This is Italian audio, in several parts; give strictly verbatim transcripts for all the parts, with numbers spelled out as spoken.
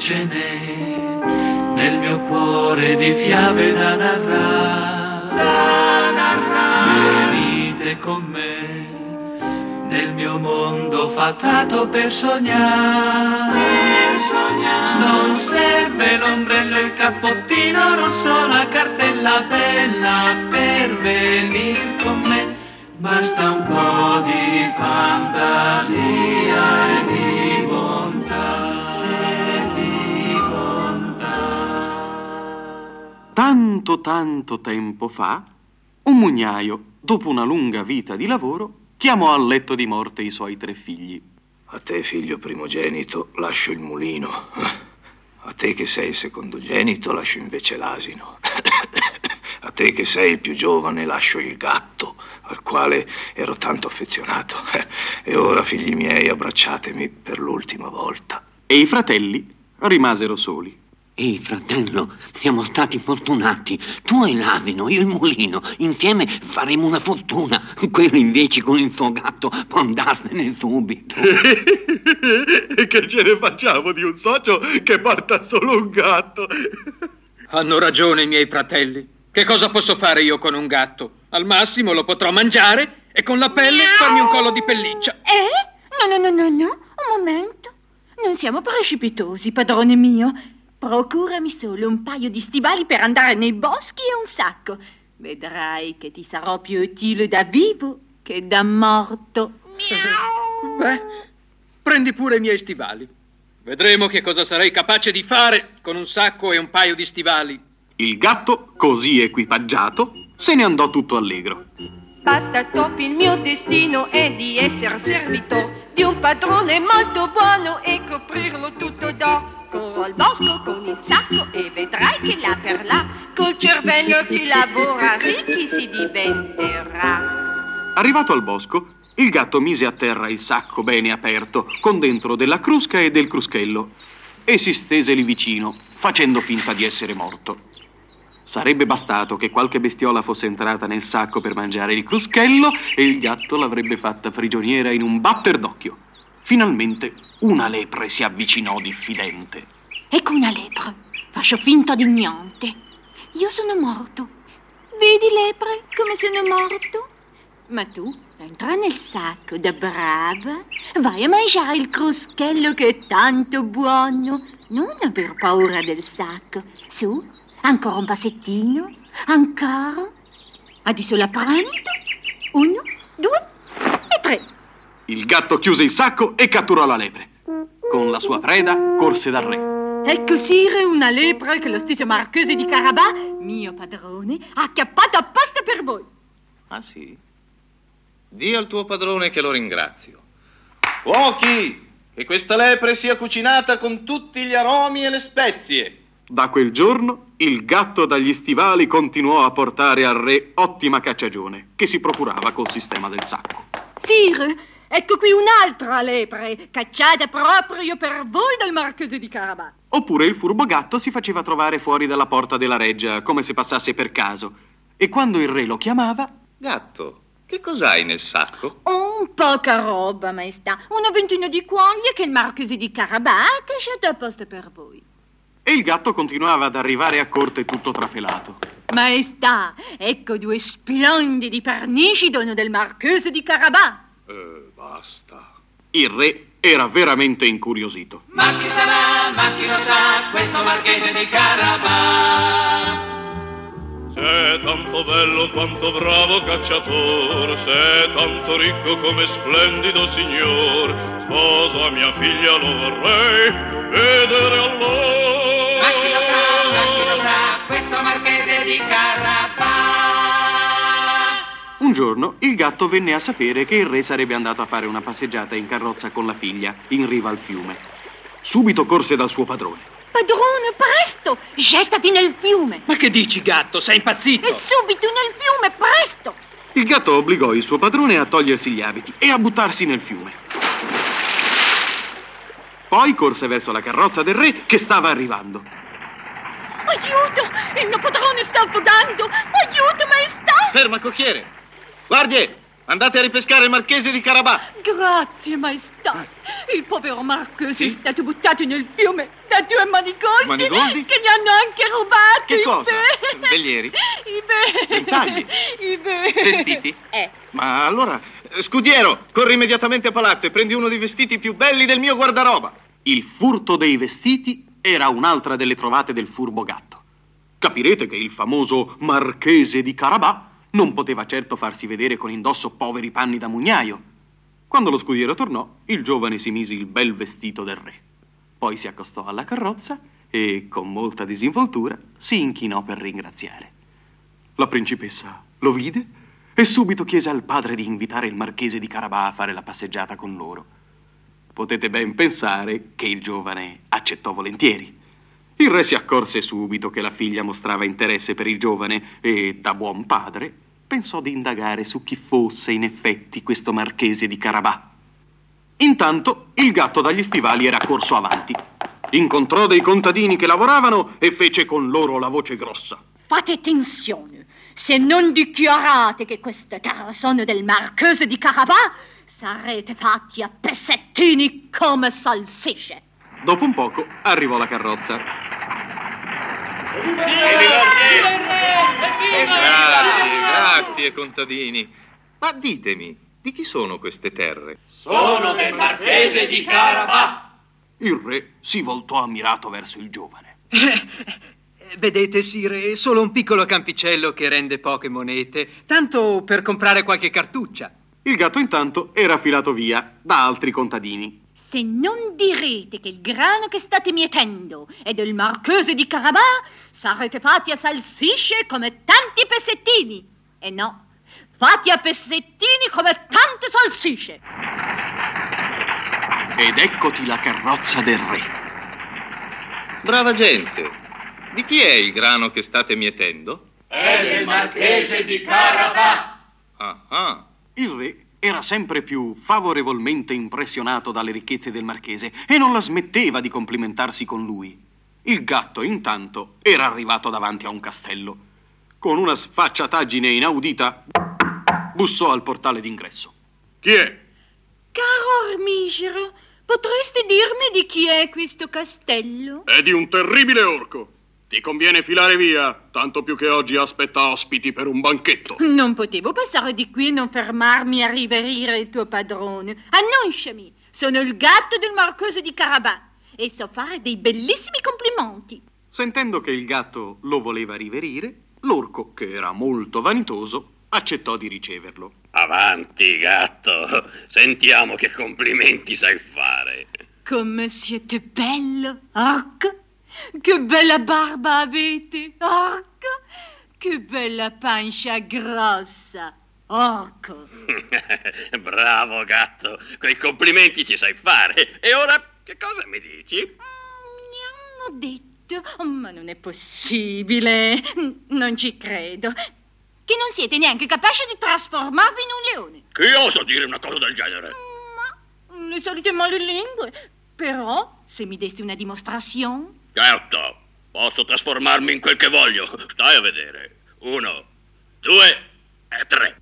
ce n'è nel mio cuore di fiabe da narrare, da narrare. Venite con me nel mio mondo fatato per sognare, per sognare. Non serve l'ombrello e il cappottino rosso, la cartella bella per venire con me. Basta un po' di fantasia e di bontà, e di bontà. Tanto, tanto tempo fa, un mugnaio, dopo una lunga vita di lavoro, chiamò al letto di morte i suoi tre figli. A te, figlio primogenito, lascio il mulino. A te che sei il secondogenito, lascio invece l'asino. A te che sei il più giovane, lascio il gatto, al quale ero tanto affezionato. E ora, figli miei, abbracciatemi per l'ultima volta. E i fratelli rimasero soli. Ehi, fratello, siamo stati fortunati. Tu hai l'asino, io il mulino. Insieme faremo una fortuna. Quello invece con il suo gatto può andarsene subito. E che ce ne facciamo di un socio che porta solo un gatto? Hanno ragione i miei fratelli. Che cosa posso fare io con un gatto? Al massimo lo potrò mangiare e con la pelle farmi un collo di pelliccia. Eh? No, no, no, no, no. Un momento. Non siamo precipitosi, padrone mio. Procurami solo un paio di stivali per andare nei boschi e un sacco. Vedrai che ti sarò più utile da vivo che da morto. Miau. Beh, prendi pure i miei stivali. Vedremo che cosa sarei capace di fare con un sacco e un paio di stivali. Il gatto, così equipaggiato, se ne andò tutto allegro. Basta topi, il mio destino è di essere servitore di un padrone molto buono e coprirlo tutto d'oro. Corro al bosco con il sacco e vedrai che là per là, col cervello chi lavora ricchi si diventerà. Arrivato al bosco, il gatto mise a terra il sacco bene aperto, con dentro della crusca e del cruschello, e si stese lì vicino, facendo finta di essere morto. Sarebbe bastato che qualche bestiola fosse entrata nel sacco per mangiare il cruschello e il gatto l'avrebbe fatta prigioniera in un batter d'occhio. Finalmente una lepre si avvicinò diffidente. Ecco una lepre. Faccio finta di niente. Io sono morto. Vedi, lepre, come sono morto? Ma tu entra nel sacco da brava. Vai a mangiare il cruschello che è tanto buono. Non aver paura del sacco. Su. Ancora un passettino? Ancora? Adesso la prendo. Uno, due e tre. Il gatto chiuse il sacco e catturò la lepre. Con la sua preda corse dal re. Ecco, sire, una lepre che lo stesso marchese di Carabà, mio padrone, ha acchiappato apposta per voi. Ah, sì? Dì al tuo padrone che lo ringrazio. Cuochi, che questa lepre sia cucinata con tutti gli aromi e le spezie. Da quel giorno il gatto dagli stivali continuò a portare al re ottima cacciagione che si procurava col sistema del sacco. Sire, ecco qui un'altra lepre, cacciata proprio per voi dal marchese di Carabà. Oppure il furbo gatto si faceva trovare fuori dalla porta della reggia, come se passasse per caso. E quando il re lo chiamava... Gatto, che cos'hai nel sacco? Oh, poca roba, maestà. Una ventina di quaglie che il marchese di Carabà ha cacciato apposta per voi. E il gatto continuava ad arrivare a corte tutto trafelato. Maestà, ecco due splendidi pernici dono del marchese di Carabà. Eh, basta. Il re era veramente incuriosito. Ma chi sarà, ma chi lo sa, questo marchese di Carabà? Se è tanto bello quanto bravo cacciator, se è tanto ricco come splendido signor, sposo a mia figlia lo vorrei vedere allora. Ma chi lo sa, ma chi lo sa, questo marchese di Carabà? Un giorno il gatto venne a sapere che il re sarebbe andato a fare una passeggiata in carrozza con la figlia, in riva al fiume. Subito corse dal suo padrone. Padrone, presto! Gettati nel fiume! Ma che dici, gatto? Sei impazzito? E subito nel fiume, presto! Il gatto obbligò il suo padrone a togliersi gli abiti e a buttarsi nel fiume. Poi corse verso la carrozza del re che stava arrivando. Aiuto! Il mio padrone sta affogando! Aiuto, maestà! Ferma, cocchiere! Guardie! Andate a ripescare il marchese di Carabà. Grazie, maestà. Il povero marchese sì? è stato buttato nel fiume da due manigoldi, manigoldi? che gli hanno anche rubato che i cosa? Be... Veglieri? I be... Ventagli? I be... Vestiti? Eh. Ma allora, scudiero, corri immediatamente a palazzo e prendi uno dei vestiti più belli del mio guardaroba. Il furto dei vestiti era un'altra delle trovate del furbo gatto. Capirete che il famoso marchese di Carabà non poteva certo farsi vedere con indosso poveri panni da mugnaio. Quando lo scudiero tornò, il giovane si mise il bel vestito del re. Poi si accostò alla carrozza e, con molta disinvoltura, si inchinò per ringraziare. La principessa lo vide e subito chiese al padre di invitare il marchese di Carabà a fare la passeggiata con loro. Potete ben pensare che il giovane accettò volentieri. Il re si accorse subito che la figlia mostrava interesse per il giovane e, da buon padre, pensò di indagare su chi fosse in effetti questo marchese di Carabà. Intanto il gatto dagli stivali era corso avanti. Incontrò dei contadini che lavoravano e fece con loro la voce grossa. Fate attenzione, se non dichiarate che queste terre sono del marchese di Carabà, sarete fatti a pezzettini come salsicce. Dopo un poco arrivò la carrozza. Grazie, grazie, contadini. Ma ditemi, di chi sono queste terre? Sono del marchese di Carabà. Il re si voltò ammirato verso il giovane. Vedete, sire, è solo un piccolo campicello che rende poche monete, tanto per comprare qualche cartuccia. Il gatto intanto era filato via da altri contadini. Se non direte che il grano che state mietendo è del marchese di Carabà, sarete fatti a salsicce come tanti pezzettini. E no, fatti a pezzettini come tante salsicce. Ed eccoti la carrozza del re. Brava gente, di chi è il grano che state mietendo? È del marchese di Carabà. Ah, ah. Il re era sempre più favorevolmente impressionato dalle ricchezze del marchese e non la smetteva di complimentarsi con lui. Il gatto, intanto, era arrivato davanti a un castello. Con una sfacciataggine inaudita, bussò al portale d'ingresso. Chi è? Caro Armigero, potresti dirmi di chi è questo castello? È di un terribile orco. Ti conviene filare via, tanto più che oggi aspetta ospiti per un banchetto. Non potevo passare di qui e non fermarmi a riverire il tuo padrone. Annunciami, sono il gatto del marchese di Carabà e so fare dei bellissimi complimenti. Sentendo che il gatto lo voleva riverire, l'orco, che era molto vanitoso, accettò di riceverlo. Avanti, gatto, sentiamo che complimenti sai fare. Come siete bello, orco! Che bella barba avete, orco! Che bella pancia grossa, orco! Bravo, gatto, quei complimenti ci sai fare. E ora che cosa mi dici? Mm, mi hanno detto, oh, ma non è possibile, non ci credo, che non siete neanche capaci di trasformarvi in un leone. Chi osa dire una cosa del genere? Ma le solite malelingue, però se mi desti una dimostrazione... Certo, posso trasformarmi in quel che voglio. Stai a vedere. Uno, due e tre.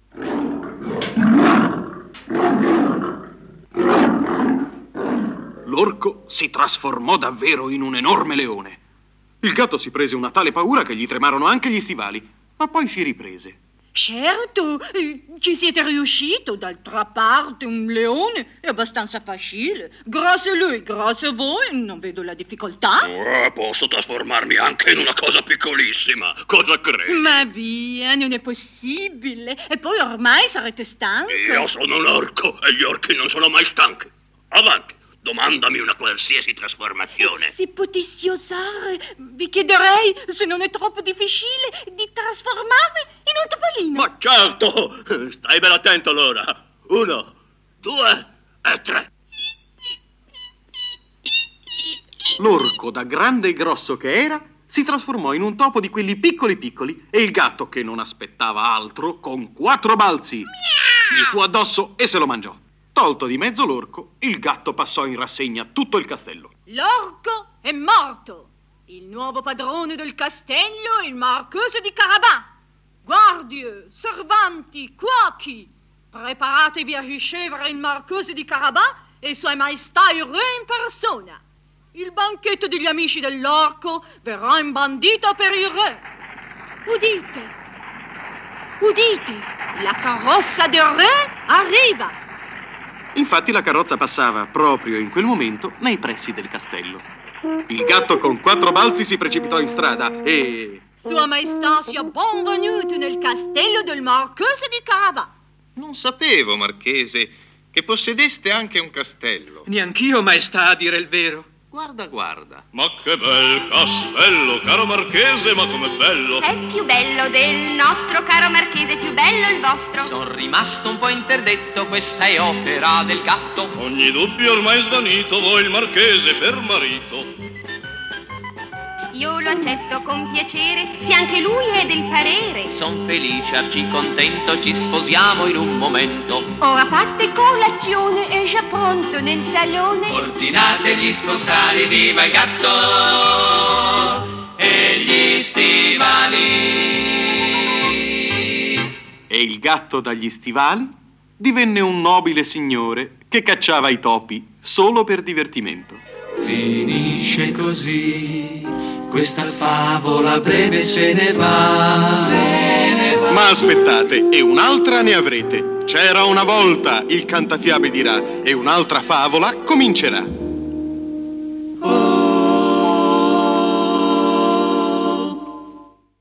L'orco si trasformò davvero in un enorme leone. Il gatto si prese una tale paura che gli tremarono anche gli stivali, ma poi si riprese. Certo, eh, ci siete riuscito. D'altra parte un leone è abbastanza facile. Grazie a lui, grazie a voi, non vedo la difficoltà. Oh, posso trasformarmi anche in una cosa piccolissima. Cosa credi? Ma via, non è possibile. E poi ormai sarete stanco. Io sono un orco e gli orchi non sono mai stanchi. Avanti, domandami una qualsiasi trasformazione. Se potessi osare, vi chiederei, se non è troppo difficile, di trasformarmi in un topolino. Ma certo! Stai ben attento allora. Uno, due e tre. L'orco, da grande e grosso che era, si trasformò in un topo di quelli piccoli piccoli e il gatto, che non aspettava altro, con quattro balzi gli fu addosso e se lo mangiò. Tolto di mezzo l'orco, il gatto passò in rassegna tutto il castello. L'orco è morto. Il nuovo padrone del castello è il marchese di Carabà. Guardie, servanti, cuochi, Preparatevi a ricevere il marchese di Carabas e sua maestà il re in persona. Il banchetto degli amici dell'orco verrà imbandito per il re. Udite, udite, la carrozza del re arriva. Infatti la carrozza passava proprio in quel momento nei pressi del castello. Il gatto con quattro balzi si precipitò in strada e... Sua maestà sia benvenuto nel castello del marchese di Carabas. Non sapevo, marchese, che possedeste anche un castello. Neanch'io, maestà, a dire il vero. Guarda, guarda. Ma che bel castello, caro marchese, ma com'è bello! È più bello del nostro, caro marchese, più bello il vostro. Sono rimasto un po' interdetto, questa è opera del gatto. Ogni dubbio ormai svanito, vuoi il marchese per marito. Io lo accetto con piacere, se anche lui è del parere. Son felice, arci contento, ci sposiamo in un momento. Ora fatte colazione, è già pronto nel salone. Ordinate gli sposali, viva il gatto e gli stivali. E il gatto dagli stivali divenne un nobile signore che cacciava i topi solo per divertimento. Finisce così, questa favola breve se ne va. Se ne va. Ma aspettate, e un'altra ne avrete. C'era una volta, il cantafiabe dirà, e un'altra favola comincerà. Oh.